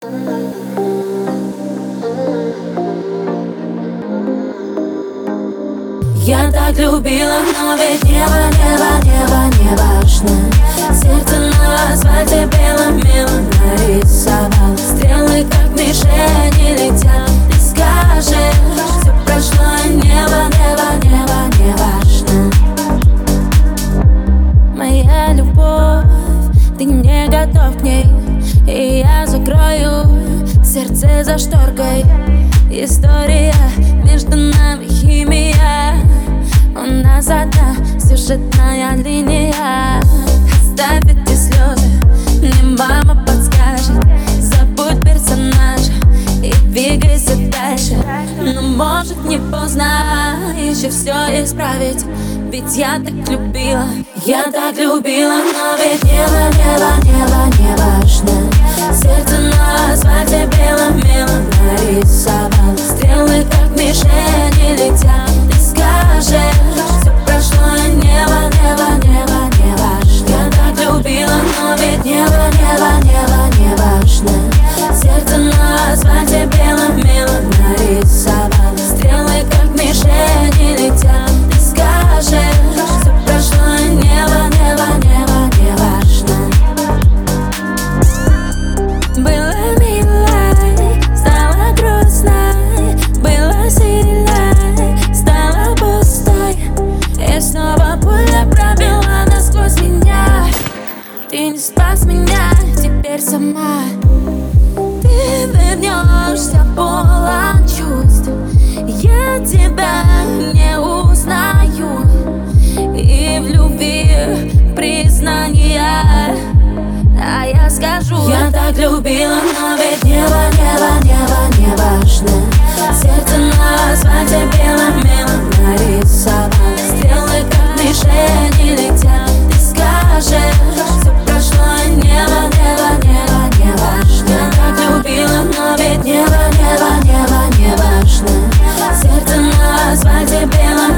Я так любила, но ведь небо не важно. Сердце на асфальте белым нарисовал. Стрелы как мишени летят. Ты скажешь, все прошло, и небо не важно. Моя любовь, ты не готов к ней, и я закрою сердце за шторкой. История между нами, химия. У нас одна сюжетная линия. Оставь эти слезы, мне мама подскажет. Забудь персонажа и двигайся дальше. Но может не поздно еще все исправить. Ведь я так любила, но ведь небо не важно. Сердце на асфальте белым нарисовал. Стрелы как мишени летят. Ты скажешь, все прошло, и небо не важно. Я так любила, но ведь небо не важно. Сердце на асфальте белым нарисовал. Стрелы как мишени летят. Ты скажешь, все прошло, и небо не важно. Было милой, стало грустной. Было сильной, стало пустой. И снова пуля пробила насквозь меня. Ты не спас меня, теперь сама. Ты вернешься полон чувств. Я тебя не узнаю. И в любви признания. А я скажу, я так любила, но ведь небо не важно. Сердце на асфальте белым нарисовал. Стрелы как мишени летят. Ты скажешь, все прошло, и небо не важно. Я так любила, но ведь небо не важно. Сердце на асфальте белым